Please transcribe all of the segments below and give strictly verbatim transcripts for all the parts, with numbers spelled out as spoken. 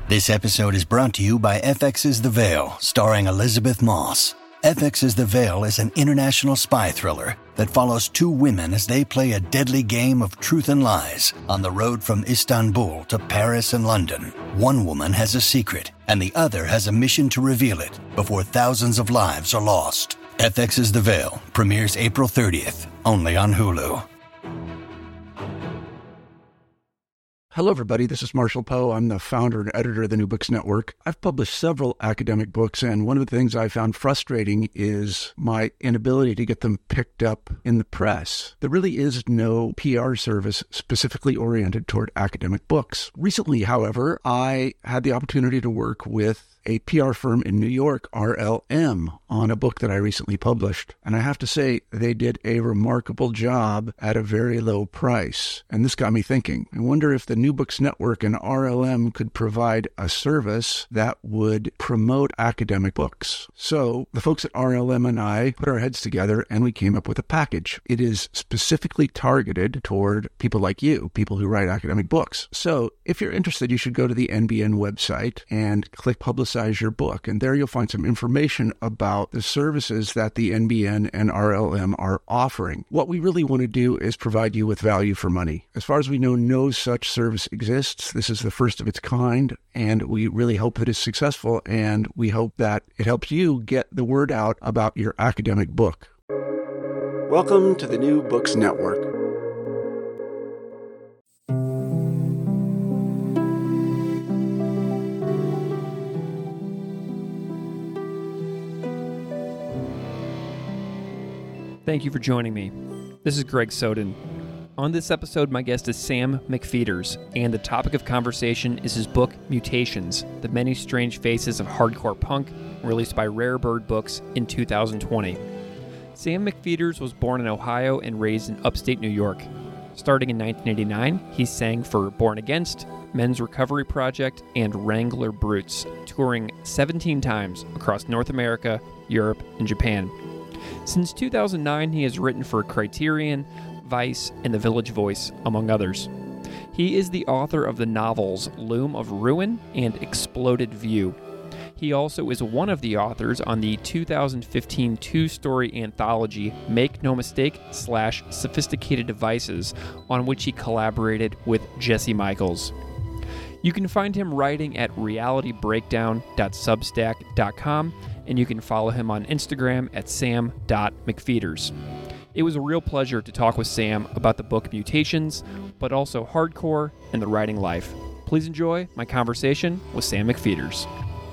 This episode is brought to you by F X's The Veil, starring Elizabeth Moss. F X's The Veil is an international spy thriller that follows two women as they play a deadly game of truth and lies on the road from Istanbul to Paris and London. One woman has a secret, and the other has a mission to reveal it before thousands of lives are lost. F X's The Veil premieres April thirtieth, only on Hulu. Hello, everybody. This is Marshall Poe. I'm the founder and editor of the New Books Network. I've published several academic books, and one of the things I found frustrating is my inability to get them picked up in the press. There really is no P R service specifically oriented toward academic books. Recently, however, I had the opportunity to work with a P R firm in New York, R L M, on a book that I recently published. And I have to say, they did a remarkable job at a very low price. And this got me thinking. I wonder if the New Books Network and R L M could provide a service that would promote academic books. So the folks at R L M and I put our heads together and we came up with a package. It is specifically targeted toward people like you, people who write academic books. So if you're interested, you should go to the N B N website and click Publicize your book. And there you'll find some information about the services that the N B N and R L M are offering. What we really want to do is provide you with value for money. As far as we know, no such service exists. This is the first of its kind, and we really hope it is successful, and we hope that it helps you get the word out about your academic book. Welcome to the New Books Network. Thank you for joining me. This is Greg Soden. On this episode, my guest is Sam McPheeters, and the topic of conversation is his book, Mutations, The Many Strange Faces of Hardcore Punk, released by Rare Bird Books in two thousand twenty. Sam McPheeters was born in Ohio and raised in upstate New York. Starting in nineteen eighty-nine, he sang for Born Against, Men's Recovery Project, and Wrangler Brutes, touring seventeen times across North America, Europe, and Japan. Since two thousand nine, he has written for Criterion, Vice, and The Village Voice, among others. He is the author of the novels Loom of Ruin and Exploded View. He also is one of the authors on the two thousand fifteen two-story anthology Make No Mistake slash Sophisticated Devices, on which he collaborated with Jesse Michaels. You can find him writing at reality breakdown dot substack dot com, and you can follow him on Instagram at sam dot mcpheeters. It was a real pleasure to talk with Sam about the book Mutations, but also hardcore and the writing life. Please enjoy my conversation with Sam McPheeters.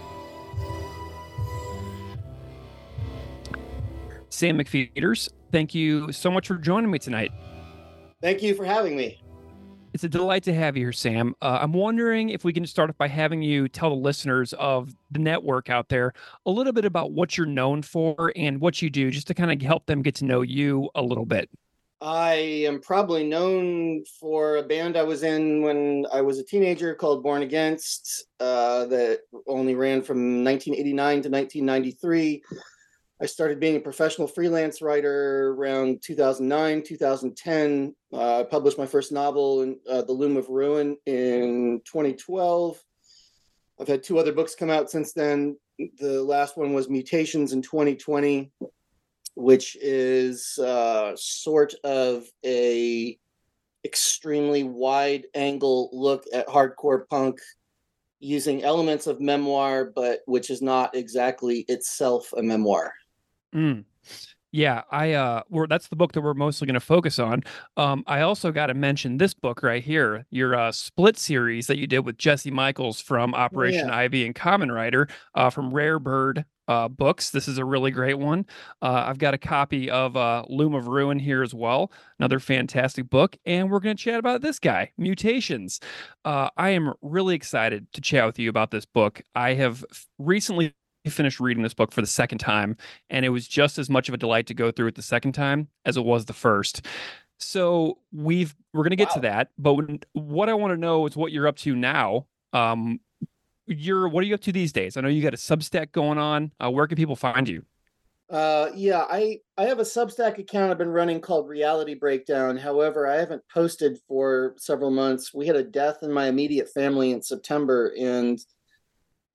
Sam McPheeters, thank you so much for joining me tonight. Thank you for having me. It's a delight to have you here, Sam. Uh, I'm wondering if we can start off by having you tell the listeners of the network out there a little bit about what you're known for and what you do, just to kind of help them get to know you a little bit. I am probably known for a band I was in when I was a teenager called Born Against, uh, that only ran from nineteen eighty-nine to nineteen ninety-three. I started being a professional freelance writer around two thousand nine, two thousand ten. Uh, I published my first novel, in, uh, The Loom of Ruin, in twenty twelve. I've had two other books come out since then. The last one was Mutations in twenty twenty, which is uh, sort of a extremely wide-angle look at hardcore punk using elements of memoir, but which is not exactly itself a memoir. Mm. Yeah, I uh, we're, that's the book that we're mostly going to focus on. Um, I also got to mention this book right here, your uh, Split series that you did with Jesse Michaels from Operation Yeah. Ivy and Common Writer uh, from Rare Bird uh, Books. This is a really great one. Uh, I've got a copy of uh, Loom of Ruin here as well, another fantastic book, and we're going to chat about this guy, Mutations. Uh, I am really excited to chat with you about this book. I have recently finished reading this book for the second time, and it was just as much of a delight to go through it the second time as it was the first. So we've we're going to get Wow. to that, but when, what I want to know is what you're up to now. Um, you're what are you up to these days? I know you got a Substack going on. Uh, where can people find you? Uh, yeah, I, I have a Substack account I've been running called Reality Breakdown. However, I haven't posted for several months. We had a death in my immediate family in September, and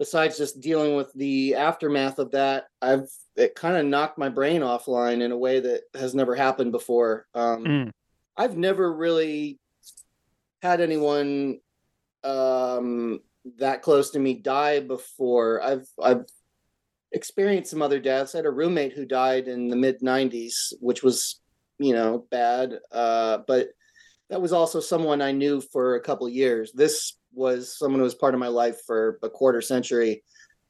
besides just dealing with the aftermath of that, I've it kind of knocked my brain offline in a way that has never happened before. Um, Mm. I've never really had anyone um, that close to me die before. I've I've experienced some other deaths. I had a roommate who died in the mid nineties, which was, you know, bad. Uh, but that was also someone I knew for a couple of years. This was someone who was part of my life for a quarter century.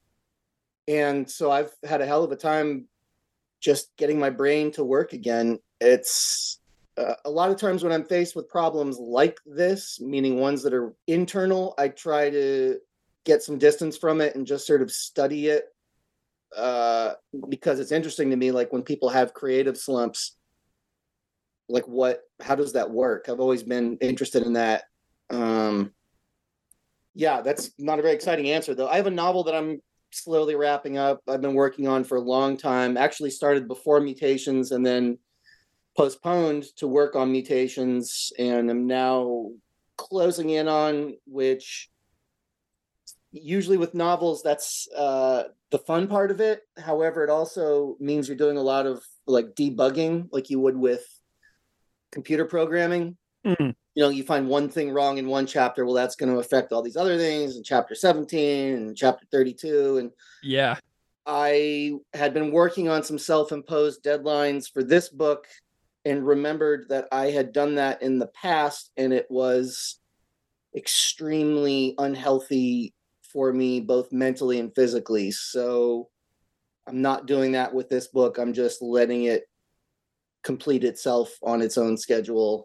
And so I've had a hell of a time just getting my brain to work again. It's uh, a lot of times when I'm faced with problems like this, meaning ones that are internal, I try to get some distance from it and just sort of study it uh, because it's interesting to me, like when people have creative slumps, like what, how does that work? I've always been interested in that. Um, yeah, that's not a very exciting answer though. I have a novel that I'm slowly wrapping up. I've been working on for a long time, actually started before Mutations and then postponed to work on Mutations, and I'm now closing in on, which usually with novels, that's uh, the fun part of it. However, it also means you're doing a lot of like debugging like you would with computer programming. Mm. You know, you find one thing wrong in one chapter, well, that's going to affect all these other things in chapter seventeen and chapter thirty-two. And Yeah. I had been working on some self-imposed deadlines for this book and remembered that I had done that in the past, and it was extremely unhealthy for me, both mentally and physically. So I'm not doing that with this book. I'm just letting it complete itself on its own schedule,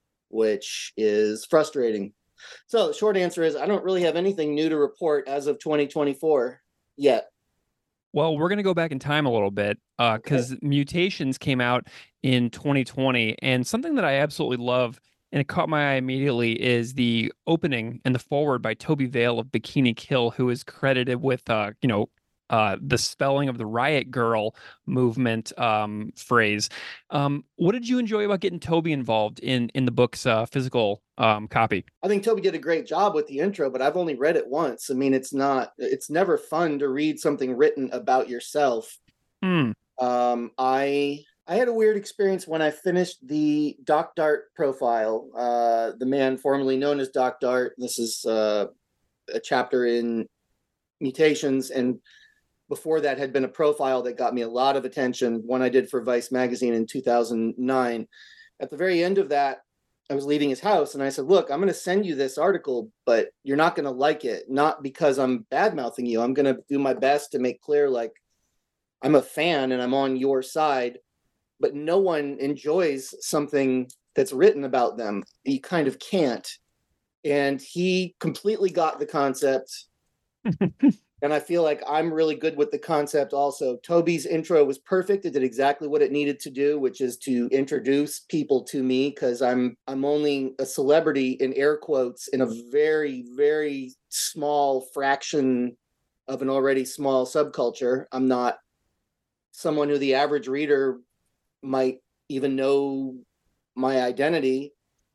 which is frustrating. So the short answer is I don't really have anything new to report as of twenty twenty-four yet. Well, we're going to go back in time a little bit because uh, okay. Mutations came out in twenty twenty, and something that I absolutely love and it caught my eye immediately is the opening and the forward by Toby Vale of Bikini Kill, who is credited with, uh, you know, uh, the spelling of the Riot Girl movement um, phrase. Um, what did you enjoy about getting Toby involved in in the book's uh, physical um, copy? I think Toby did a great job with the intro, but I've only read it once. I mean, it's not, it's never fun to read something written about yourself. Mm. Um, I I had a weird experience when I finished the Doc Dart profile. Uh, the man formerly known as Doc Dart. This is uh, a chapter in Mutations, and before that had been a profile that got me a lot of attention, one I did for Vice magazine in two thousand nine. At the very end of that, I was leaving his house and I said, look, I'm going to send you this article, but you're not going to like it. Not because I'm bad-mouthing you. I'm going to do my best to make clear, like, I'm a fan and I'm on your side, but no one enjoys something that's written about them. You kind of can't. And he completely got the concept. And I feel like I'm really good with the concept also. Toby's intro was perfect. It did exactly what it needed to do, which is to introduce people to me, because I'm I'm only a celebrity in air quotes in a very, very small fraction of an already small subculture. I'm not someone who the average reader might even know my identity.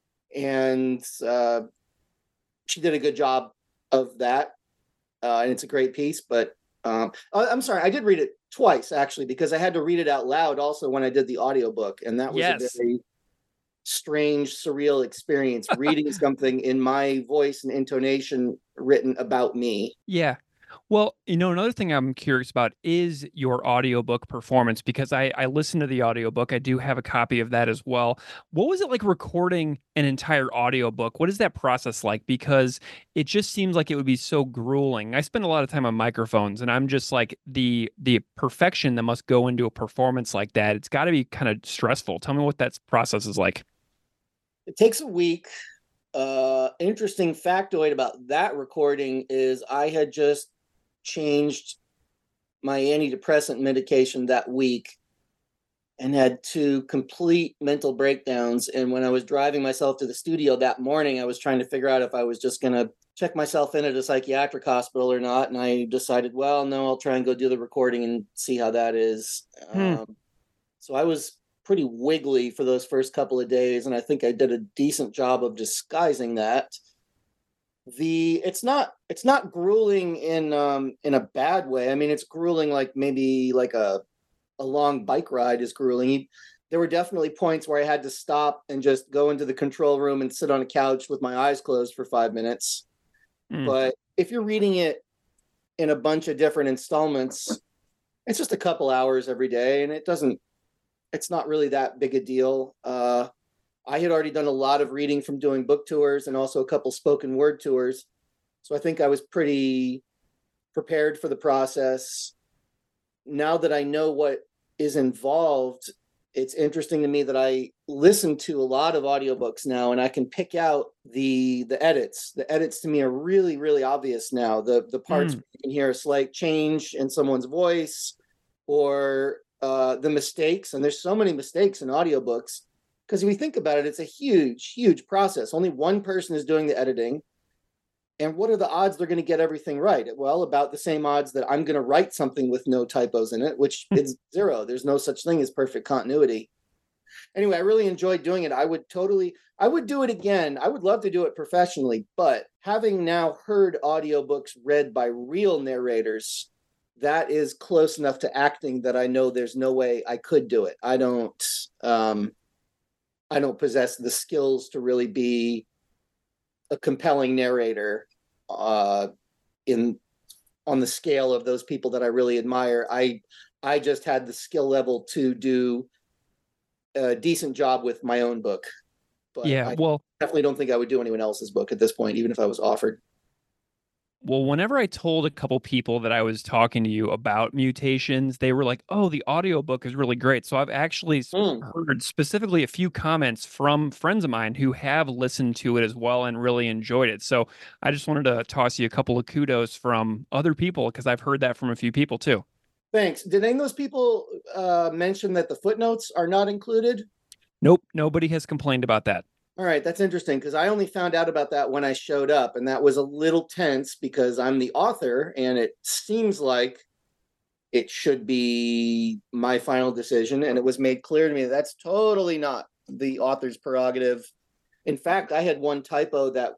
And uh, she did a good job of that. Uh, and it's a great piece, but um, I'm sorry, I did read it twice, actually, because I had to read it out loud also when I did the audiobook. And that was yes. a very strange, surreal experience, reading something in my voice and intonation written about me. Yeah. Well, you know, another thing I'm curious about is your audiobook performance, because I, I listened to the audiobook. I do have a copy of that as well. What was it like recording an entire audiobook? What is that process like? Because it just seems like it would be so grueling. I spend a lot of time on microphones, and I'm just like the the perfection that must go into a performance like that. It's got to be kind of stressful. Tell me what that process is like. It takes a week. Uh, interesting factoid about that recording is I had just changed my antidepressant medication that week and had two complete mental breakdowns. And when I was driving myself to the studio that morning, I was trying to figure out if I was just going to check myself in at a psychiatric hospital or not. And I decided, well, no, I'll try and go do the recording and see how that is. Hmm. Um, so I was pretty wiggly for those first couple of days. And I think I did a decent job of disguising that. the it's not it's not grueling in um in a bad way. I mean, it's grueling like maybe like a a long bike ride is grueling. There were definitely points where I had to stop and just go into the control room and sit on a couch with my eyes closed for five minutes. Mm. But if you're reading it in a bunch of different installments, it's just a couple hours every day, and it doesn't it's not really that big a deal. Uh I had already done a lot of reading from doing book tours and also a couple spoken word tours. So I think I was pretty prepared for the process. Now that I know what is involved, it's interesting to me that I listen to a lot of audiobooks now, and I can pick out the the edits. The edits to me are really, really obvious now. The the parts mm. where you can hear a slight change in someone's voice, or uh, the mistakes. And there's so many mistakes in audiobooks. Because if we think about it, it's a huge, huge process. Only one person is doing the editing. And what are the odds they're going to get everything right? Well, about the same odds that I'm going to write something with no typos in it, which is zero. There's no such thing as perfect continuity. Anyway, I really enjoyed doing it. I would totally, I would do it again. I would love to do it professionally. But having now heard audiobooks read by real narrators, that is close enough to acting that I know there's no way I could do it. I don't... Um, I don't possess the skills to really be a compelling narrator uh, in on the scale of those people that I really admire. I I just had the skill level to do a decent job with my own book. But yeah, I well, definitely don't think I would do anyone else's book at this point, even if I was offered. Well, whenever I told a couple people that I was talking to you about Mutations, they were like, oh, the audiobook is really great. So I've actually mm. heard specifically a few comments from friends of mine who have listened to it as well and really enjoyed it. So I just wanted to toss you a couple of kudos from other people, because I've heard that from a few people too. Thanks. Did any of those people uh, mention that the footnotes are not included? Nope. Nobody has complained about that. All right, that's interesting, because I only found out about that when I showed up, and that was a little tense because I'm the author, and it seems like it should be my final decision, and it was made clear to me that that's totally not the author's prerogative. In fact, I had one typo that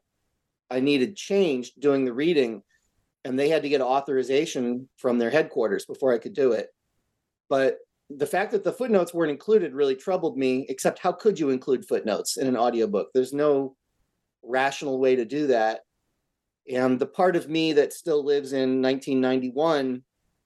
I needed changed doing the reading, and they had to get authorization from their headquarters before I could do it. But the fact that the footnotes weren't included really troubled me, except how could you include footnotes in an audiobook? There's no rational way to do that. And the part of me that still lives in nineteen ninety-one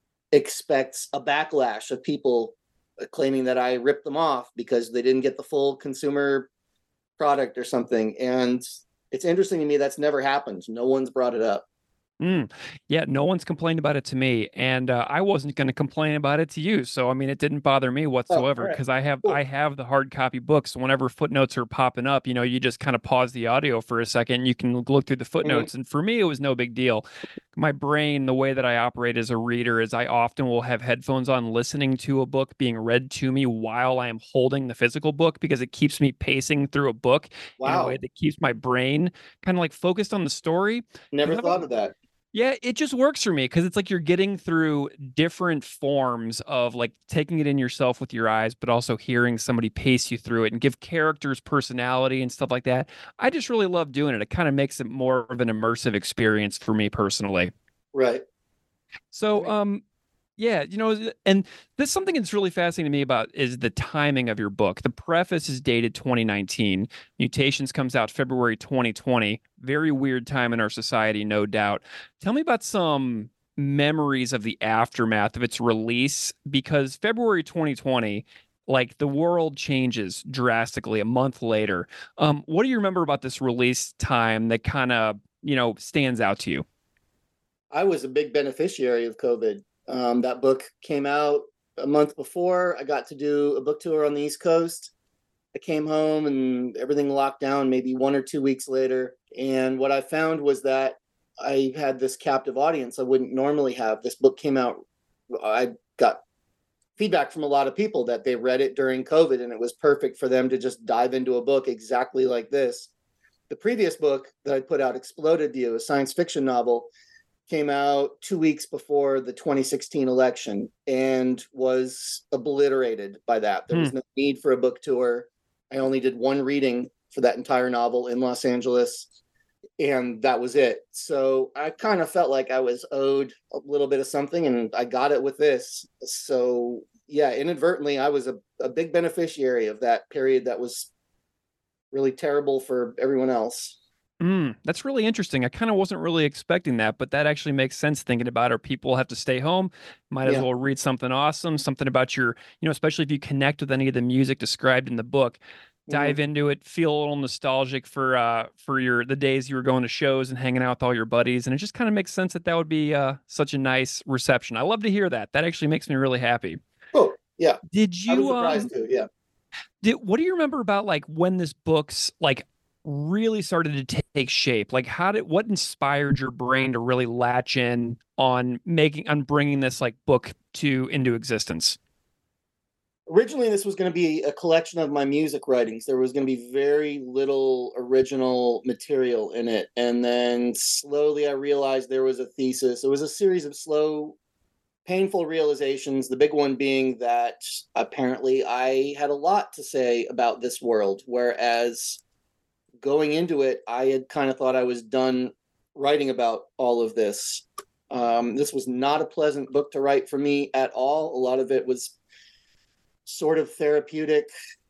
expects a backlash of people claiming that I ripped them off because they didn't get the full consumer product or something. And it's interesting to me that's never happened. No one's brought it up. Mm. Yeah, no one's complained about it to me, and uh, I wasn't going to complain about it to you. So, I mean, it didn't bother me whatsoever, because oh, right. I have cool. I have the hard copy books. So whenever footnotes are popping up, you know, you just kind of pause the audio for a second. You can look through the footnotes, mm-hmm. and for me, it was no big deal. My brain, the way that I operate as a reader, is I often will have headphones on, listening to a book being read to me while I am holding the physical book, because it keeps me pacing through a book wow. in a way that keeps my brain kind of like focused on the story. Never thought of that. Yeah, it just works for me, because it's like you're getting through different forms of like taking it in yourself with your eyes, but also hearing somebody pace you through it and give characters personality and stuff like that. I just really love doing it. It kind of makes it more of an immersive experience for me personally. Right. So, um, yeah, you know, and this something that's really fascinating to me about is the timing of your book. The preface is dated twenty nineteen. Mutations comes out February twenty twenty. Very weird time in our society, no doubt. Tell me about some memories of the aftermath of its release, because February twenty twenty, like, the world changes drastically a month later. Um, what do you remember about this release time that kind of, you know, stands out to you? I was a big beneficiary of COVID. Um, that book came out a month before. I got to do a book tour on the East Coast. I came home and everything locked down maybe one or two weeks later. And what I found was that I had this captive audience I wouldn't normally have. This book came out. I got feedback from a lot of people that they read it during COVID, and it was perfect for them to just dive into a book exactly like this. The previous book that I put out, Exploded View, a science fiction novel, came out two weeks before the twenty sixteen election and was obliterated by that. There hmm. was no need for a book tour. I only did one reading for that entire novel in Los Angeles. and that was it. So I kind of felt like I was owed a little bit of something, and I got it with this. So yeah, inadvertently, I was a, a big beneficiary of that period that was really terrible for everyone else. Mm, that's really interesting. I kind of wasn't really expecting that, but that actually makes sense thinking about it. People have to stay home. Might as Yeah. well read something awesome, something about your, you know, especially if you connect with any of the music described in the book. Dive Mhm. into it, feel a little nostalgic for uh for your the days you were going to shows and hanging out with all your buddies, and it just kind of makes sense that that would be uh such a nice reception. I love to hear that. That actually makes me really happy. Oh, yeah. Did I was you surprised um too. Yeah. did what do you remember about like when this book's like really started to take shape? Like how did what inspired your brain to really latch in on making on bringing this like book to into existence? Originally, this was going to be a collection of my music writings. There was going to be very little original material in it. And then slowly I realized there was a thesis. It was a series of slow, painful realizations. The big one being that apparently I had a lot to say about this world, whereas going into it, I had kind of thought I was done writing about all of this. Um, this was not a pleasant book to write for me at all. A lot of it was sort of therapeutic,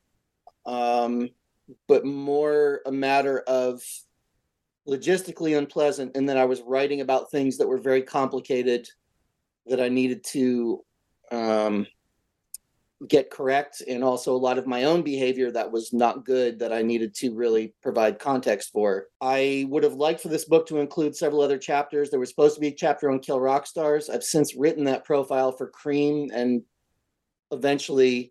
um, but more a matter of logistically unpleasant. And then I was writing about things that were very complicated that I needed to um, get correct, and also a lot of my own behavior that was not good that I needed to really provide context for. I would have liked for this book to include several other chapters. There was supposed to be a chapter on Kill Rock Stars. I've since written that profile for Cream, and eventually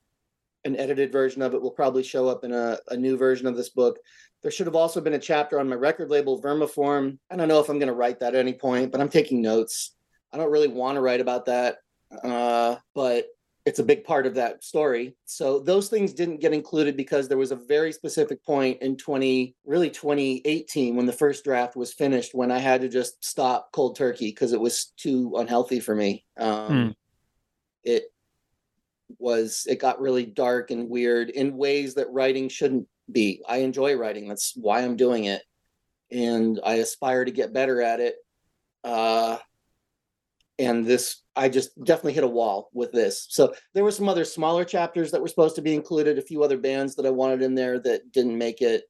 an edited version of it will probably show up in a, a new version of this book. There should have also been a chapter on my record label, Vermiform. I don't know if I'm going to write that at any point, but I'm taking notes. I don't really want to write about that, uh, but it's a big part of that story. So those things didn't get included because there was a very specific point in twenty, really twenty eighteen, when the first draft was finished, when I had to just stop cold turkey because it was too unhealthy for me. Um, Mm. It was, it got really dark and weird in ways that writing shouldn't be. I enjoy writing. That's why I'm doing it. And I aspire to get better at it. Uh, and this, I just definitely hit a wall with this. So there were some other smaller chapters that were supposed to be included, a few other bands that I wanted in there that didn't make it.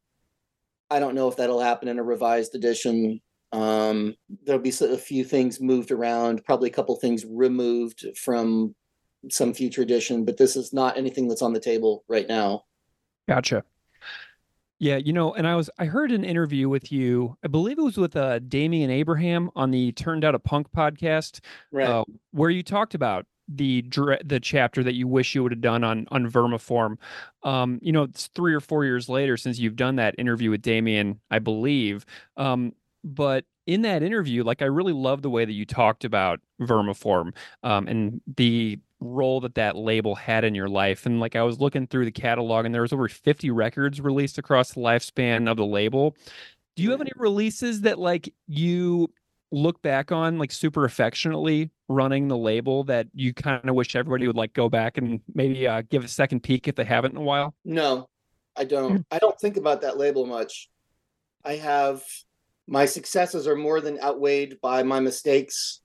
I don't know if that'll happen in a revised edition. Um, there'll be a few things moved around, probably a couple things removed from some future edition, but this is not anything that's on the table right now. Gotcha. Yeah, you know, and I was I heard an interview with you. I believe it was with uh, Damian Abraham on the Turned Out a Punk podcast, Right. uh, where you talked about the dra- the chapter that you wish you would have done on on Vermiform. Um, you know, it's three or four years later since you've done that interview with Damian, I believe. Um, but in that interview, like I really love the way that you talked about Vermiform, um, and the role that that label had in your life. And like I was looking through the catalog, and there was over fifty records released across the lifespan of the label. Do you have any releases that like you look back on like super affectionately running the label that you kind of wish everybody would like go back and maybe uh, give a second peek if they haven't in a while? No, I don't. I don't think about that label much. I have, my successes are more than outweighed by my mistakes.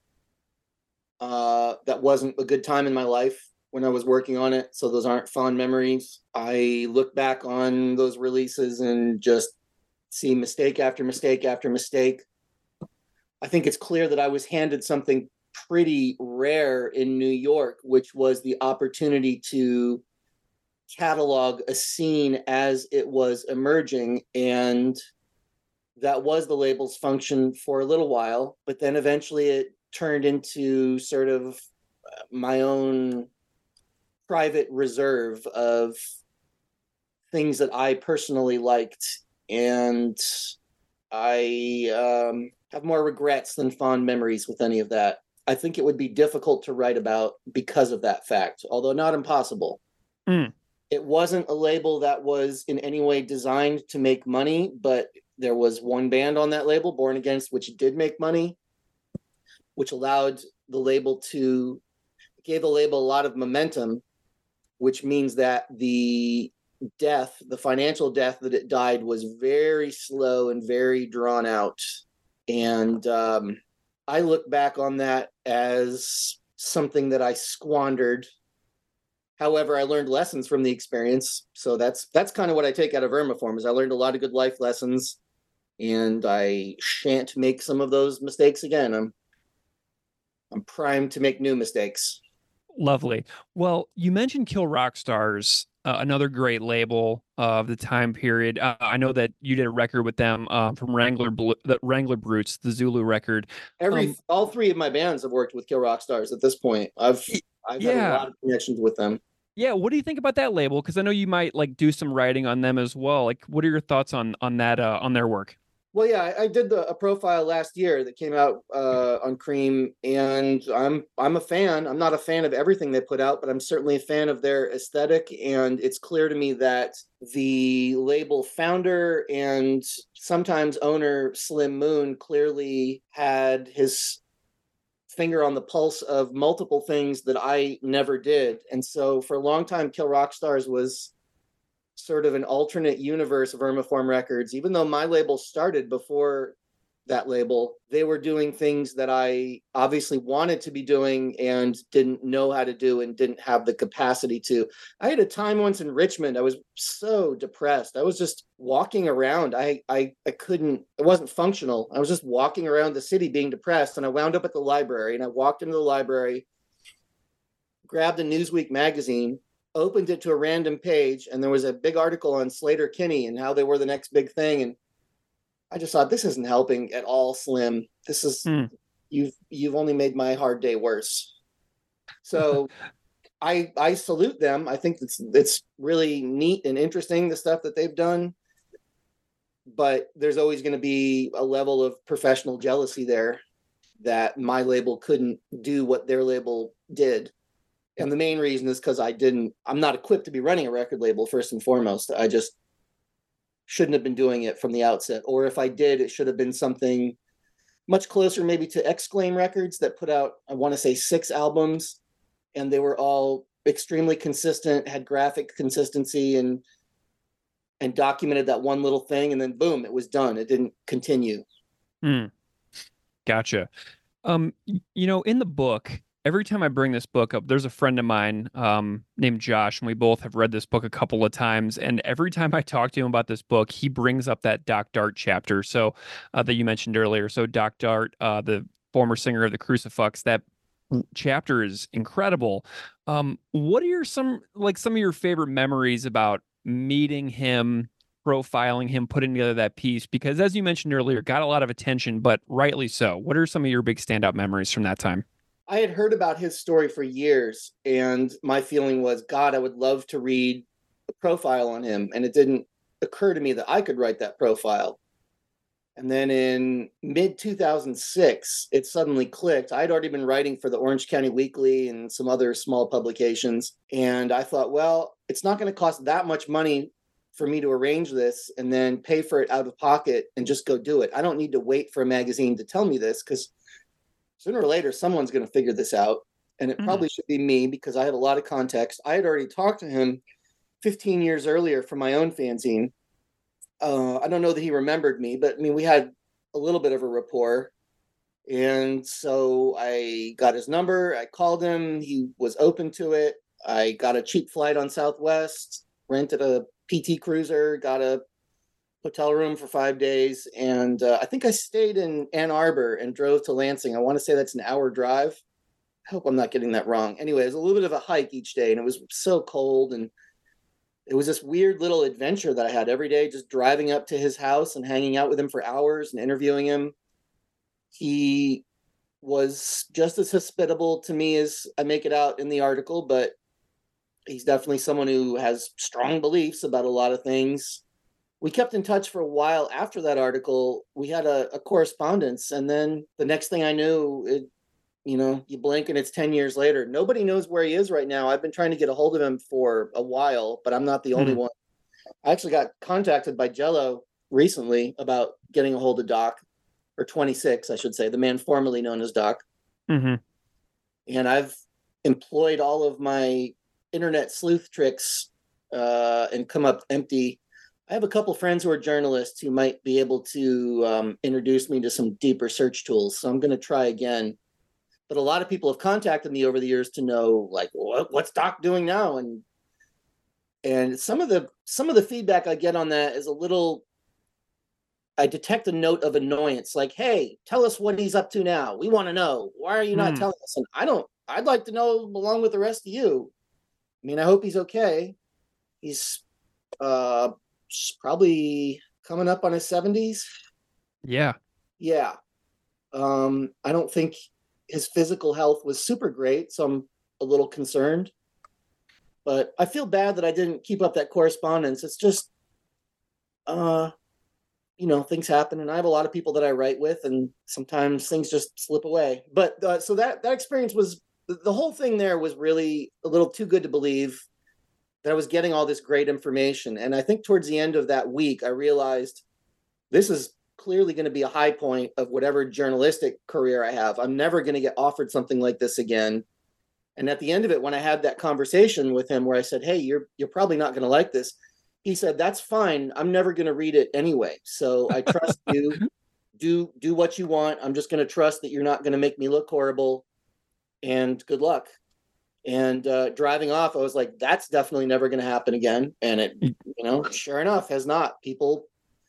Uh, that wasn't a good time in my life when I was working on it, so those aren't fond memories. I look back on those releases and just see mistake after mistake after mistake. I think it's clear that I was handed something pretty rare in New York, which was the opportunity to catalog a scene as it was emerging, and that was the label's function for a little while, but then eventually it turned into sort of my own private reserve of things that I personally liked, and I um, have more regrets than fond memories with any of that. I think it would be difficult to write about because of that fact, although not impossible. Mm. It wasn't a label that was in any way designed to make money, but there was one band on that label, Born Against, which did make money, which allowed the label to, gave the label a lot of momentum, which means that the death, the financial death that it died, was very slow and very drawn out. And um, I look back on that as something that I squandered. However, I learned lessons from the experience. So that's that's kind of what I take out of Vermiform, is I learned a lot of good life lessons, and I shan't make some of those mistakes again. I'm I'm primed to make new mistakes. Lovely. Well, you mentioned Kill Rock Stars, uh, another great label of the time period. Uh, I know that you did a record with them uh, from Wrangler Blu- the Wrangler Brutes, the Zulu record. Every Um, all three of my bands have worked with Kill Rock Stars at this point. I've I've had a yeah. lot of connections with them. Yeah, what do you think about that label? Because I know you might like do some writing on them as well. Like, what are your thoughts on on that uh, on their work? Well, yeah, I, I did the a profile last year that came out uh, on Cream, and I'm I'm a fan. I'm not a fan of everything they put out, but I'm certainly a fan of their aesthetic. And it's clear to me that the label founder and sometimes owner Slim Moon clearly had his finger on the pulse of multiple things that I never did. And so for a long time, Kill Rock Stars was sort of an alternate universe of Vermiform Records. Even though my label started before that label, they were doing things that I obviously wanted to be doing and didn't know how to do and didn't have the capacity to. I had a time once in Richmond, I was so depressed. I was just walking around. I, I, I couldn't, it wasn't functional. I was just walking around the city being depressed, and I wound up at the library, and I walked into the library, grabbed a Newsweek magazine, opened it to a random page, and there was a big article on Slater Kinney and how they were the next big thing. And I just thought, this isn't helping at all, Slim. This is, mm. you've you've only made my hard day worse. So I I salute them. I think it's it's really neat and interesting, the stuff that they've done. But there's always going to be a level of professional jealousy there that my label couldn't do what their label did. And the main reason is because I didn't, I'm not equipped to be running a record label, first and foremost. I just shouldn't have been doing it from the outset. Or if I did, it should have been something much closer maybe to Exclaim Records that put out, I want to say, six albums. And they were all extremely consistent, had graphic consistency, and and documented that one little thing. And then boom, it was done. It didn't continue. Hmm. Gotcha. Um, you know, in the book, every time I bring this book up, there's a friend of mine um, named Josh, and we both have read this book a couple of times. And every time I talk to him about this book, he brings up that Doc Dart chapter. So uh, that you mentioned earlier. So Doc Dart, uh, the former singer of the Crucifix, that chapter is incredible. Um, what are your some like some of your favorite memories about meeting him, profiling him, putting together that piece? Because as you mentioned earlier, got a lot of attention, but rightly so. What are some of your big standout memories from that time? I had heard about his story for years, and my feeling was, God, I would love to read a profile on him. And it didn't occur to me that I could write that profile. And then in mid two thousand six, it suddenly clicked. I'd already been writing for the Orange County Weekly and some other small publications. And I thought, well, it's not going to cost that much money for me to arrange this and then pay for it out of pocket and just go do it. I don't need to wait for a magazine to tell me this, because sooner or later, someone's going to figure this out. And it mm-hmm. probably should be me, because I have a lot of context. I had already talked to him fifteen years earlier for my own fanzine. Uh, I don't know that he remembered me, but I mean, we had a little bit of a rapport. And so I got his number. I called him. He was open to it. I got a cheap flight on Southwest, rented a P T Cruiser, got a hotel room for five days. And uh, I think I stayed in Ann Arbor and drove to Lansing. I want to say that's an hour drive. I hope I'm not getting that wrong. Anyway, it was a little bit of a hike each day, and it was so cold. And it was this weird little adventure that I had every day, just driving up to his house and hanging out with him for hours and interviewing him. He was just as hospitable to me as I make it out in the article, but he's definitely someone who has strong beliefs about a lot of things. We kept in touch for a while after that article. We had a, a correspondence, and then the next thing I knew, it, you know, you blink and it's ten years later. Nobody knows where he is right now. I've been trying to get a hold of him for a while, but I'm not the only mm-hmm. one. I actually got contacted by Jello recently about getting a hold of Doc, or twenty-six, I should say, the man formerly known as Doc. Mm-hmm. And I've employed all of my internet sleuth tricks uh, and come up empty. I have a couple friends who are journalists who might be able to um, introduce me to some deeper search tools. So I'm going to try again. But a lot of people have contacted me over the years to know, like, what, what's Doc doing now? And and some of the some of the feedback I get on that is a little. I detect a note of annoyance, like, "Hey, tell us what he's up to now. We want to know. Why are you not Hmm. telling us?" And I don't. I'd like to know along with the rest of you. I mean, I hope he's okay. He's uh, probably coming up on his seventies. Yeah. Yeah. Um, I don't think his physical health was super great, so I'm a little concerned. But I feel bad that I didn't keep up that correspondence. It's just, uh, you know, things happen, and I have a lot of people that I write with, and sometimes things just slip away. But uh, so that that experience was the, the whole thing there was really a little too good to believe that I was getting all this great information. And I think towards the end of that week, I realized this is clearly going to be a high point of whatever journalistic career I have. I'm never going to get offered something like this again. And at the end of it, when I had that conversation with him where I said, "Hey, you're you're probably not going to like this," he said, "That's fine. I'm never going to read it anyway. So I trust you. Do do what you want. I'm just going to trust that you're not going to make me look horrible. And good luck." And uh, driving off, I was like, "That's definitely never going to happen again." And it, you know, sure enough, has not. People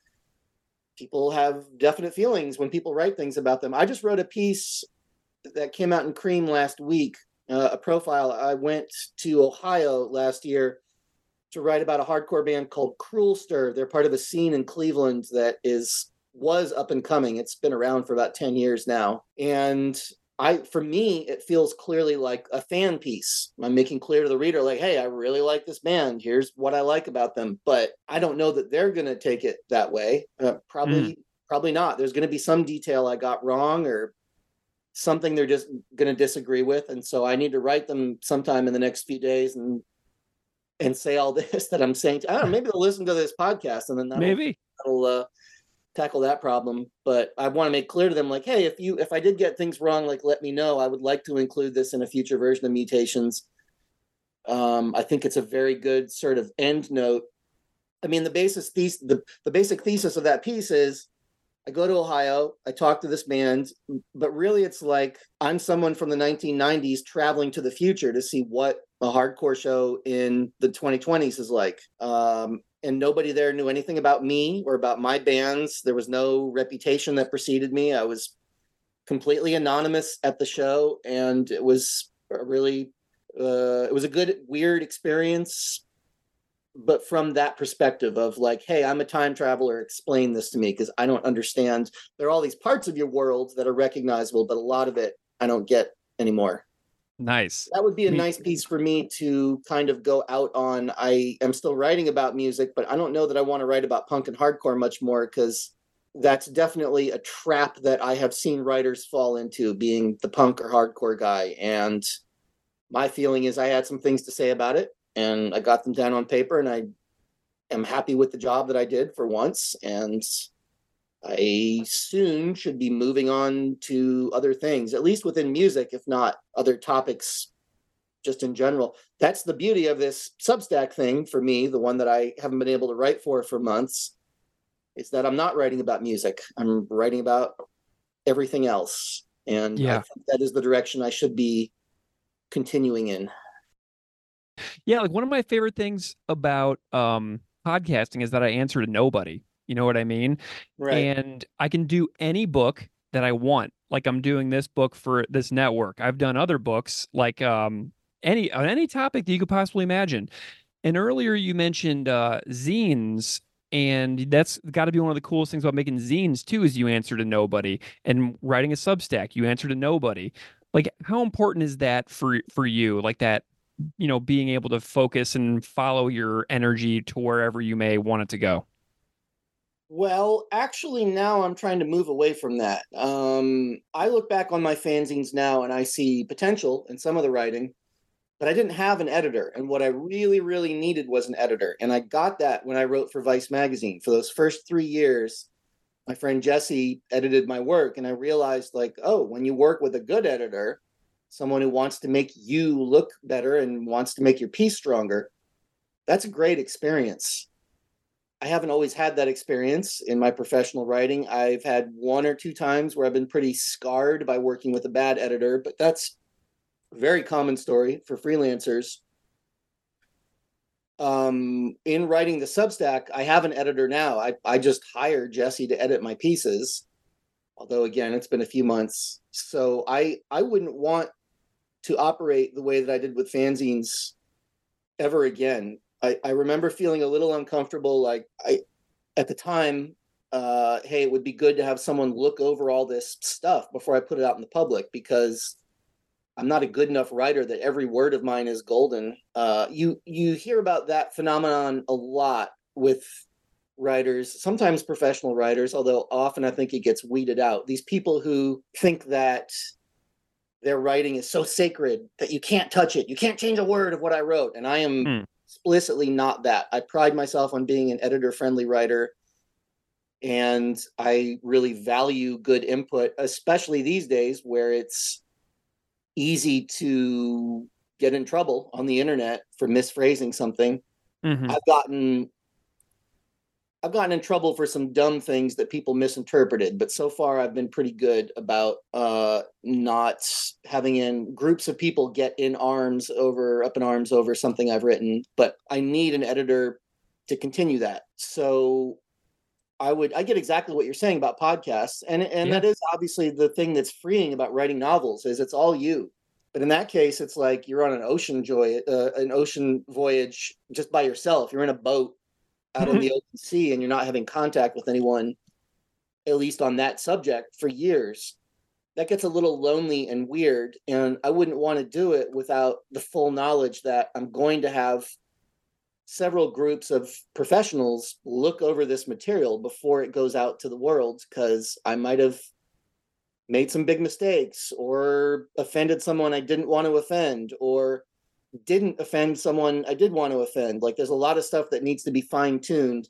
people have definite feelings when people write things about them. I just wrote a piece that came out in Cream last week, uh, a profile. I went to Ohio last year to write about a hardcore band called Cruel Stir. They're part of a scene in Cleveland that is was up and coming. It's been around for about ten years now. And I, for me, it feels clearly like a fan piece. I'm making clear to the reader, like, "Hey, I really like this band. Here's what I like about them." But I don't know that they're going to take it that way. Uh, probably, mm. probably not. There's going to be some detail I got wrong or something they're just going to disagree with. And so I need to write them sometime in the next few days and and say all this that I'm saying. To, I don't know, maybe they'll listen to this podcast and then that'll, Maybe that'll uh, tackle that problem. But I want to make clear to them, like, "Hey, if you if I did get things wrong, like, let me know. I would like to include this in a future version of Mutations." Um, I think it's a very good sort of end note. I mean, the basis thesis, the, the basic thesis of that piece is I go to Ohio, I talk to this band, but really it's like I'm someone from the nineteen nineties traveling to the future to see what a hardcore show in the twenty twenties is like. Um, and nobody there knew anything about me or about my bands. There was no reputation that preceded me. I was completely anonymous at the show, and it was a really, uh, it was a good, weird experience. But from that perspective of like, "Hey, I'm a time traveler, explain this to me because I don't understand. There are all these parts of your world that are recognizable, but a lot of it I don't get anymore." Nice. That would be a Me- nice piece for me to kind of go out on. I am still writing about music, but I don't know that I want to write about punk and hardcore much more because that's definitely a trap that I have seen writers fall into, being the punk or hardcore guy. And my feeling is I had some things to say about it, and I got them down on paper, and I am happy with the job that I did for once. And I soon should be moving on to other things, at least within music, if not other topics just in general. That's the beauty of this Substack thing for me, the one that I haven't been able to write for for months, is that I'm not writing about music. I'm writing about everything else. And yeah. I think that is the direction I should be continuing in. Yeah, like one of my favorite things about um, podcasting is that I answer to nobody. You know what I mean? Right. And I can do any book that I want. Like I'm doing this book for this network. I've done other books like um, any on any topic that you could possibly imagine. And earlier you mentioned uh, zines, and that's got to be one of the coolest things about making zines too. Is you answer to nobody, and writing a Substack, you answer to nobody. Like, how important is that for for you? Like that, you know, being able to focus and follow your energy to wherever you may want it to go. Well, actually, now I'm trying to move away from that. Um, I look back on my fanzines now and I see potential in some of the writing, but I didn't have an editor. And what I really, really needed was an editor. And I got that when I wrote for Vice Magazine. For those first three years, my friend Jesse edited my work. And I realized, like, oh, when you work with a good editor, someone who wants to make you look better and wants to make your piece stronger, that's a great experience. I haven't always had that experience in my professional writing. I've had one or two times where I've been pretty scarred by working with a bad editor, but that's a very common story for freelancers. Um, in writing the Substack, I have an editor now. I, I just hired Jesse to edit my pieces, although again, it's been a few months. So I, I wouldn't want to operate the way that I did with fanzines ever again. I, I remember feeling a little uncomfortable. Like I, at the time, uh, hey, it would be good to have someone look over all this stuff before I put it out in the public, because I'm not a good enough writer that every word of mine is golden. Uh, you you hear about that phenomenon a lot with writers, sometimes professional writers, although often I think it gets weeded out. These people who think that their writing is so sacred that you can't touch it. You can't change a word of what I wrote. And I am mm. explicitly not that. I pride myself on being an editor-friendly writer, and I really value good input, especially these days where it's easy to get in trouble on the internet for misphrasing something. Mm-hmm. I've gotten I've gotten in trouble for some dumb things that people misinterpreted, but so far I've been pretty good about uh, not having in groups of people get in arms over up in arms over something I've written. But I need an editor to continue that. So I would I get exactly what you're saying about podcasts, and and yeah. that is obviously the thing that's freeing about writing novels, is it's all you. But in that case, it's like you're on an ocean joy, uh, an ocean voyage just by yourself. You're in a boat out on the open sea, and you're not having contact with anyone, at least on that subject, for years. That gets a little lonely and weird, and I wouldn't want to do it without the full knowledge that I'm going to have several groups of professionals look over this material before it goes out to the world, because I might have made some big mistakes or offended someone I didn't want to offend, or didn't offend someone I did want to offend. Like, there's a lot of stuff that needs to be fine-tuned.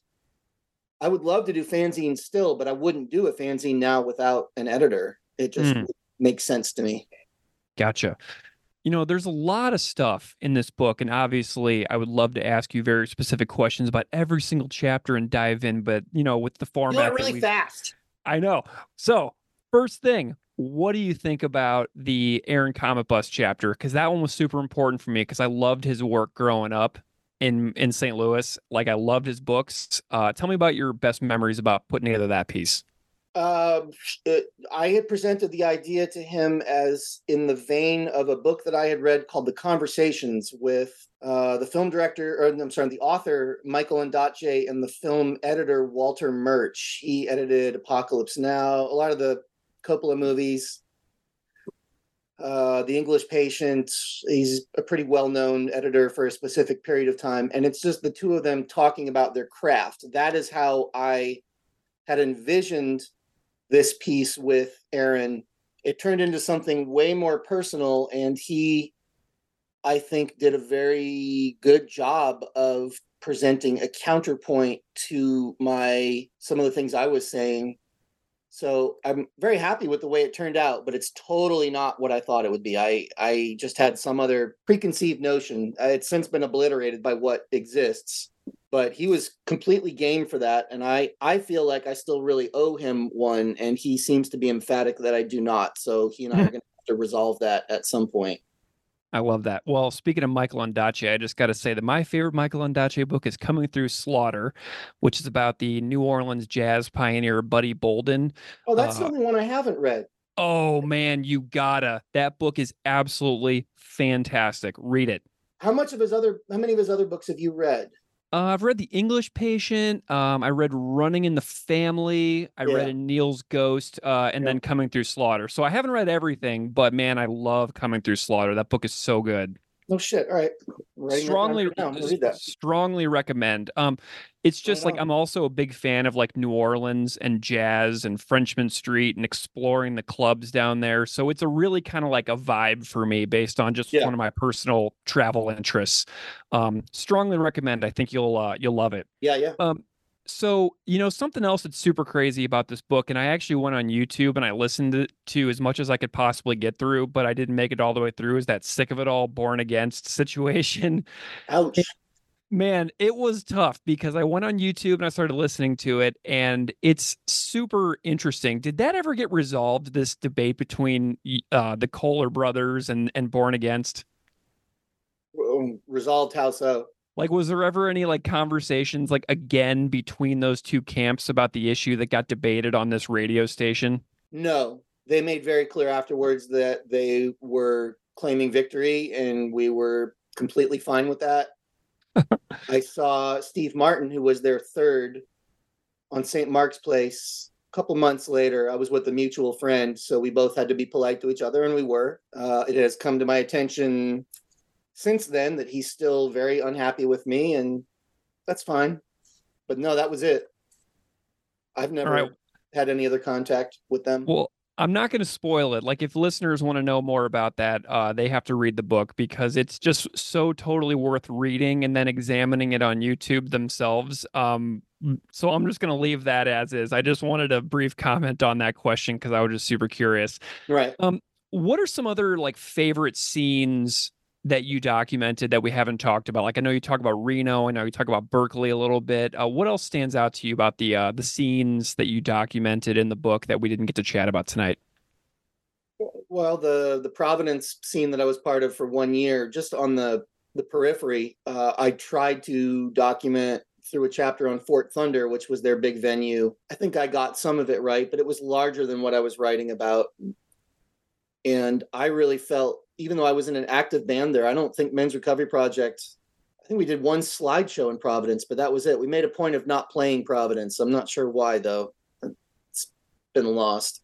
I would love to do fanzines still, but I wouldn't do a fanzine now without an editor. It just mm. makes sense to me. Gotcha. You know, there's a lot of stuff in this book, and obviously I would love to ask you very specific questions about every single chapter and dive in, but, you know, with the format... You're really fast. I know. So, first thing, what do you think about the Aaron Comet Bus chapter? Because that one was super important for me, because I loved his work growing up in, in Saint Louis. Like, I loved his books. Uh, tell me about your best memories about putting together that piece. Uh, it, I had presented the idea to him as in the vein of a book that I had read called The Conversations with uh, the film director, or I'm sorry, the author, Michael Ondaatje, and the film editor, Walter Murch. He edited Apocalypse Now, a lot of the Coppola movies, uh, The English Patient. He's a pretty well-known editor for a specific period of time. And it's just the two of them talking about their craft. That is how I had envisioned this piece with Aaron. It turned into something way more personal, and he, I think, did a very good job of presenting a counterpoint to my some of the things I was saying. So I'm very happy with the way it turned out, but it's totally not what I thought it would be. I, I just had some other preconceived notion. It's since been obliterated by what exists. But he was completely game for that, and I, I feel like I still really owe him one, and he seems to be emphatic that I do not. So he and I are going to have to resolve that at some point. I love that. Well, speaking of Michael Ondaatje, I just got to say that my favorite Michael Ondaatje book is Coming Through Slaughter, which is about the New Orleans jazz pioneer Buddy Bolden. Oh, that's uh, the only one I haven't read. Oh, man, you gotta. That book is absolutely fantastic. Read it. How much of his other, how many of his other books have you read? Uh, I've read The English Patient. Um, I read Running in the Family. I yeah. read Neil's Ghost, uh, and yeah. then Coming Through Slaughter. So I haven't read everything, but man, I love Coming Through Slaughter. That book is so good. No shit. All right. Strongly, strongly recommend. Um, it's just like I'm also a big fan of like New Orleans and jazz and Frenchman Street and exploring the clubs down there. So it's a really kind of like a vibe for me based on just yeah. one of my personal travel interests. Um, strongly recommend. I think you'll uh, you'll love it. Yeah, yeah. Um, so, you know, something else that's super crazy about this book, and I actually went on YouTube and I listened to, to as much as I could possibly get through, but I didn't make it all the way through, is that Sick of It All, Born Against situation. Ouch. Man, it was tough because I went on YouTube and I started listening to it, and it's super interesting. Did that ever get resolved, this debate between uh, the Kohler brothers and, and Born Against? Um, Resolved how so? Like, was there ever any like conversations like again between those two camps about the issue that got debated on this radio station? No, they made very clear afterwards that they were claiming victory, and we were completely fine with that. I saw Steve Martin, who was their third, on Saint Mark's Place a couple months later. I was with a mutual friend, so we both had to be polite to each other, and we were. Uh, it has come to my attention since then that he's still very unhappy with me, and that's fine. But no, that was it. I've never right. had any other contact with them. Well, I'm not going to spoil it. Like, if listeners want to know more about that, uh, they have to read the book because it's just so totally worth reading and then examining it on YouTube themselves. Um, so I'm just going to leave that as is. I just wanted a brief comment on that question because I was just super curious. Right. Um, what are some other like favorite scenes that you documented that we haven't talked about? Like, I know you talk about Reno. I know you talk about Berkeley a little bit. Uh, what else stands out to you about the uh, the scenes that you documented in the book that we didn't get to chat about tonight? Well, the the Providence scene that I was part of for one year, just on the the periphery, uh, I tried to document through a chapter on Fort Thunder, which was their big venue. I think I got some of it right, but it was larger than what I was writing about. And I really felt, even though I was in an active band there, I don't think Men's Recovery Project, I think we did one slideshow in Providence, but that was it. We made a point of not playing Providence. I'm not sure why, though. It's been lost.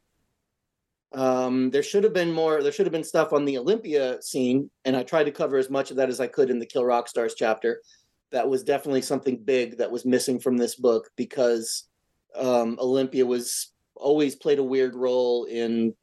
Um, there should have been more, there should have been stuff on the Olympia scene, and I tried to cover as much of that as I could in the Kill Rock Stars chapter. That was definitely something big that was missing from this book because um, Olympia was always played a weird role in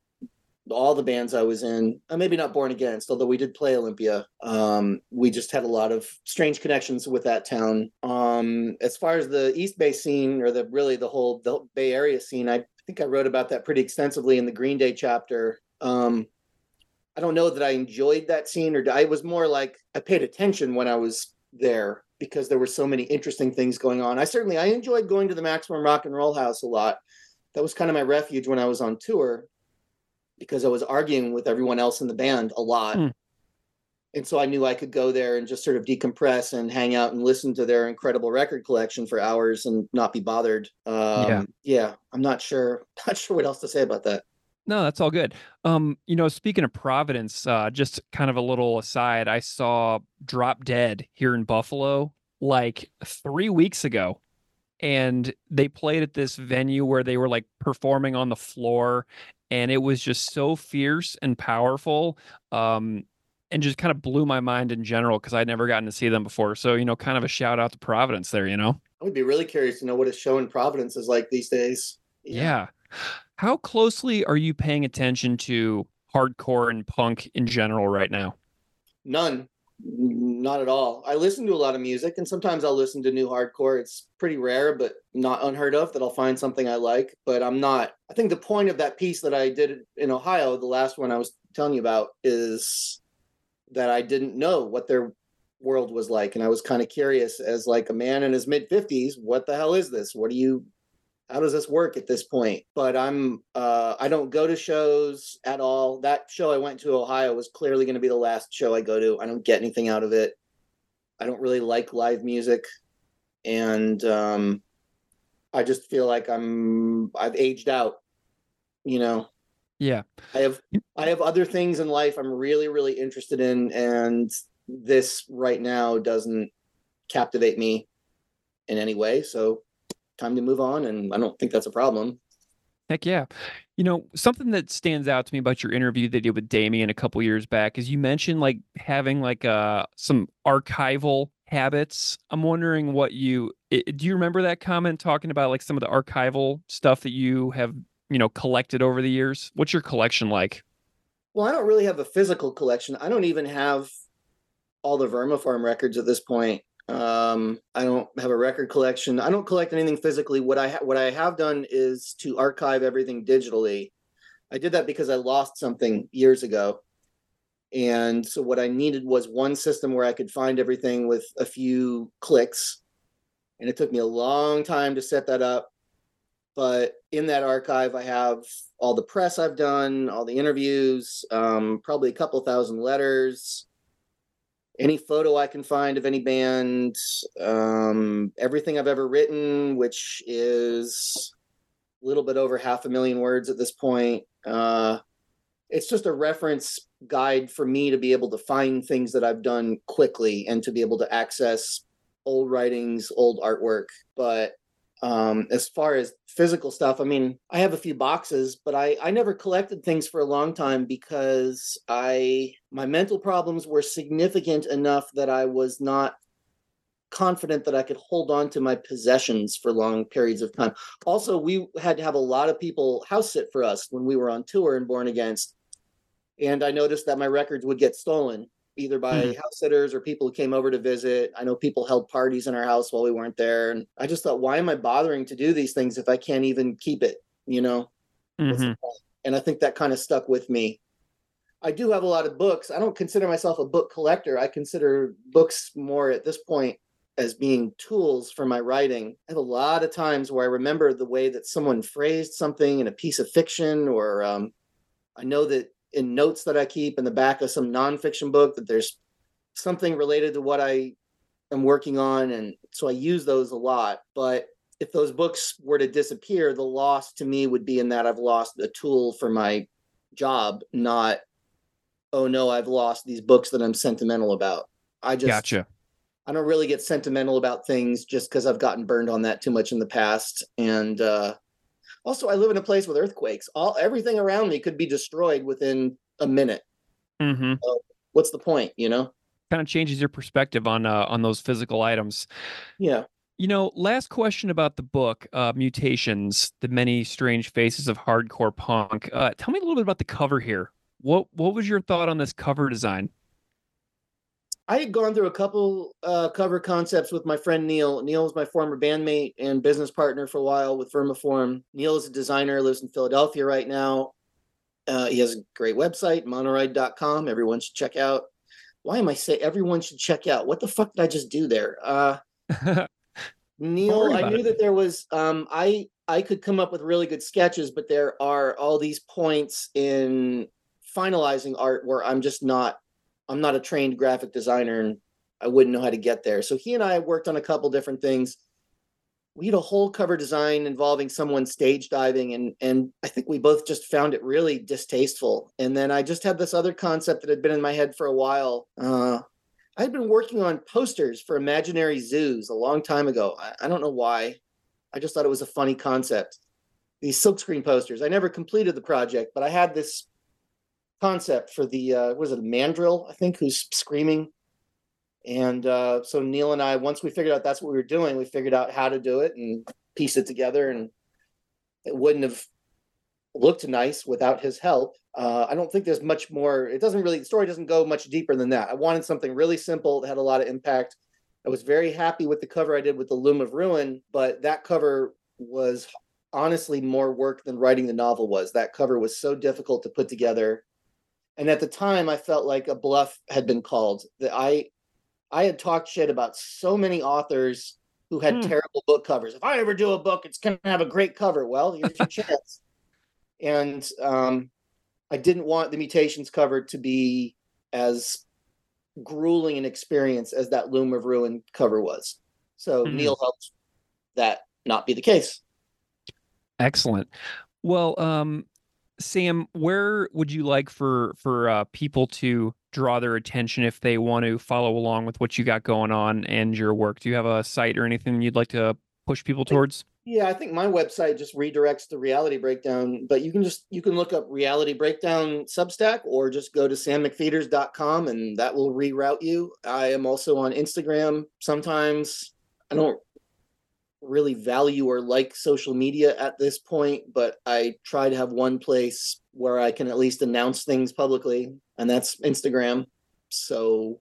all the bands I was in, uh, maybe not Born Against, although we did play Olympia. Um, we just had a lot of strange connections with that town. Um, as far as the East Bay scene, or the really the whole the Bay Area scene, I think I wrote about that pretty extensively in the Green Day chapter. Um, I don't know that I enjoyed that scene, or I was more like I paid attention when I was there because there were so many interesting things going on. I certainly I enjoyed going to the Maximum Rock and Roll House a lot. That was kind of my refuge when I was on tour, because I was arguing with everyone else in the band a lot. Mm. And so I knew I could go there and just sort of decompress and hang out and listen to their incredible record collection for hours and not be bothered. Um, yeah. yeah, I'm not sure, not sure what else to say about that. No, that's all good. Um, you know, speaking of Providence, uh, just kind of a little aside, I saw Drop Dead here in Buffalo like three weeks ago. And they played at this venue where they were like performing on the floor, and it was just so fierce and powerful, um, and just kind of blew my mind in general because I'd never gotten to see them before. So, you know, kind of a shout out to Providence there, you know? I would be really curious to know what a show in Providence is like these days. Yeah. yeah. How closely are you paying attention to hardcore and punk in general right now? None. Not at all. I listen to a lot of music, and sometimes I'll listen to new hardcore. It's pretty rare, but not unheard of that I'll find something I like. But I'm not. I think the point of that piece that I did in Ohio, the last one I was telling you about, is that I didn't know what their world was like. And I was kind of curious as like a man in his mid fifties, what the hell is this? What do you, how does this work at this point? But I'm, uh, I don't go to shows at all. That show I went to Ohio was clearly going to be the last show I go to. I don't get anything out of it. I don't really like live music. And um, I just feel like I'm, I've aged out, you know? Yeah. I have, I have other things in life I'm really, really interested in. And this right now doesn't captivate me in any way. So time to move on, and I don't think that's a problem. Heck yeah. You know, something that stands out to me about your interview that you did with Damien a couple years back is you mentioned like having like uh some archival habits. I'm wondering what you it, do you remember that comment talking about like some of the archival stuff that you have, you know, collected over the years? What's your collection like? Well, I don't really have a physical collection. I don't even have all the Vermiform records at this point. Um, I don't have a record collection. I don't collect anything physically. What I ha- what I have done is to archive everything digitally. I did that because I lost something years ago, And so what I needed was one system where I could find everything with a few clicks. And it took me a long time to set that up. But in that archive, I have all the press I've done, all the interviews, um, probably a couple thousand letters, any photo I can find of any band, um, everything I've ever written, which is a little bit over half a million words at this point. Uh, it's just a reference guide for me to be able to find things that I've done quickly and to be able to access old writings, old artwork. But um, as far as physical stuff, I mean, I have a few boxes, but I, I never collected things for a long time because I my mental problems were significant enough that I was not confident that I could hold on to my possessions for long periods of time. Also, we had to have a lot of people house sit for us when we were on tour in Born Against. And I noticed that my records would get stolen, either by mm. house sitters or people who came over to visit. I know people held parties in our house while we weren't there. And I just thought, why am I bothering to do these things if I can't even keep it, you know? Mm-hmm. And I think that kind of stuck with me. I do have a lot of books. I don't consider myself a book collector. I consider books more at this point as being tools for my writing. I have a lot of times where I remember the way that someone phrased something in a piece of fiction, or um, I know that in notes that I keep in the back of some nonfiction book that there's something related to what I am working on. And so I use those a lot. But if those books were to disappear, the loss to me would be in that I've lost a tool for my job, not, oh no, I've lost these books that I'm sentimental about. I just, gotcha. I don't really get sentimental about things just because I've gotten burned on that too much in the past. And, uh, also, I live in a place with earthquakes. All everything around me could be destroyed within a minute. Mm-hmm. So what's the point, you know? Kind of changes your perspective on uh, on those physical items. Yeah. You know, last question about the book, uh, Mutations, The Many Strange Faces of Hardcore Punk. Uh, tell me a little bit about the cover here. What what was your thought on this cover design? I had gone through a couple uh, cover concepts with my friend Neil. Neil is my former bandmate and business partner for a while with Vermiform. Neil is a designer, lives in Philadelphia right now. Uh, he has a great website, monoride dot com. Everyone should check out. Why am I saying everyone should check out? What the fuck did I just do there? Uh, Neil, I knew it. that there was, um, I, I could come up with really good sketches, but there are all these points in finalizing art where I'm just not, I'm not a trained graphic designer and I wouldn't know how to get there. So he and I worked on a couple different things. We had a whole cover design involving someone stage diving, and and I think we both just found it really distasteful. And then I just had this other concept that had been in my head for a while. Uh, I had been working on posters for imaginary zoos a long time ago. I, I don't know why. I just thought it was a funny concept. These silkscreen posters. I never completed the project, but I had this concept for the uh was it a mandrill, I think, who's screaming. And uh so Neil and I, once we figured out that's what we were doing, we figured out how to do it and piece it together, and it wouldn't have looked nice without his help. uh I don't think there's much more. It doesn't really, the story doesn't go much deeper than that. I wanted something really simple that had a lot of impact. I was very happy with the cover I did with the Loom of Ruin, but that cover was honestly more work than writing the novel was. That cover was so difficult to put together. And at the time, I felt like a bluff had been called. That I, I had talked shit about so many authors who had hmm. terrible book covers. If I ever do a book, it's going to have a great cover. Well, here's your chance. And um, I didn't want the Mutations cover to be as grueling an experience as that Loom of Ruin cover was. So hmm. Neil helped that not be the case. Excellent. Well, um, Sam, where would you like for for uh, people to draw their attention if they want to follow along with what you got going on and your work? Do you have a site or anything you'd like to push people towards? Yeah, I think my website just redirects to Reality Breakdown, but you can just you can look up Reality Breakdown Substack, or just go to sam mc feeders dot com and that will reroute you. I am also on Instagram sometimes. I don't really value or like social media at this point, but I try to have one place where I can at least announce things publicly, and that's Instagram. So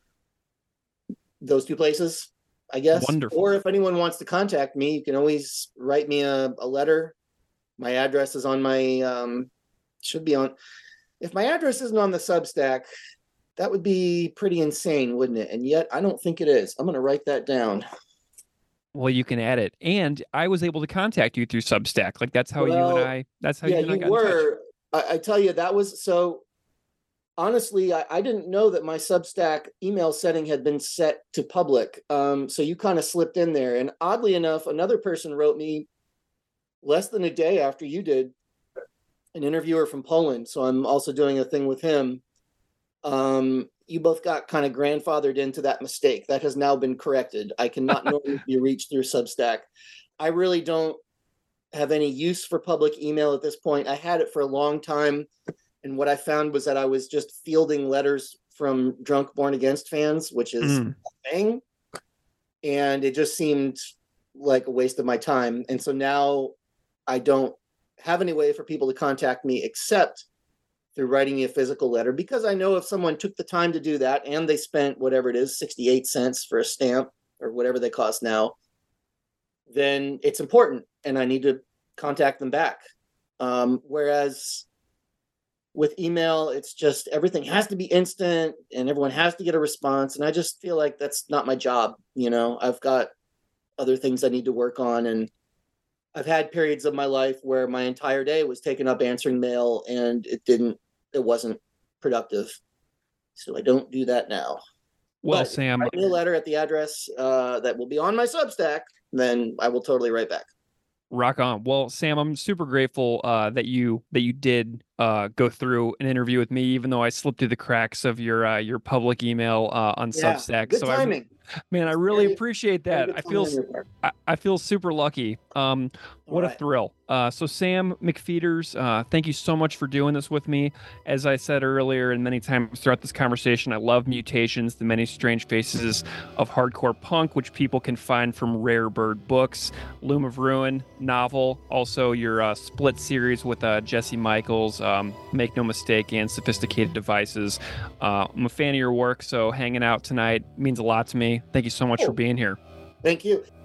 those two places, I guess. Wonderful. Or if anyone wants to contact me, you can always write me a, a letter. My address is on my, um, should be on, if my address isn't on the Substack, that would be pretty insane, wouldn't it? And yet I don't think it is. I'm going to write that down. Well, you can add it. And I was able to contact you through Substack. Like that's how well, you and I, that's how yeah, you and I you got were. in touch. I, I tell you, that was so honestly, I, I didn't know that my Substack email setting had been set to public. Um, so you kind of slipped in there. And oddly enough, another person wrote me less than a day after you did, an interviewer from Poland. So I'm also doing a thing with him. Um, you both got kind of grandfathered into that mistake. That has now been corrected. I cannot normally be reached through Substack. I really don't have any use for public email at this point. I had it for a long time. And what I found was that I was just fielding letters from drunk Born Against fans, which is Mm. a thing. And it just seemed like a waste of my time. And so now I don't have any way for people to contact me except through writing me a physical letter, because I know if someone took the time to do that and they spent whatever it is, sixty-eight cents for a stamp or whatever they cost now, then it's important and I need to contact them back. Um, whereas with email, it's just everything has to be instant and everyone has to get a response. And I just feel like that's not my job. You know, I've got other things I need to work on. And I've had periods of my life where my entire day was taken up answering mail and it didn't, it wasn't productive. So I don't do that now. Well, But if you Sam, write me a letter at the address uh, that will be on my Substack, then I will totally write back. rock on. Well, Sam, I'm super grateful uh, that you that you did uh, go through an interview with me, even though I slipped through the cracks of your uh, your public email uh, on Yeah, Substack. good so timing. I, man, I really Very- appreciate Very that. good I timing feel on your part. I, I feel super lucky. Um, what All a right. thrill. Uh, so Sam McFeeters, uh, thank you so much for doing this with me. As I said earlier and many times throughout this conversation, I love Mutations, the many strange faces of hardcore punk, which people can find from Rare Bird Books, Loom of Ruin novel, also your uh, split series with uh, Jesse Michaels, um, Make No Mistake, and Sophisticated Devices. Uh, I'm a fan of your work, so hanging out tonight means a lot to me. Thank you so much for Cool. being here. Thank you.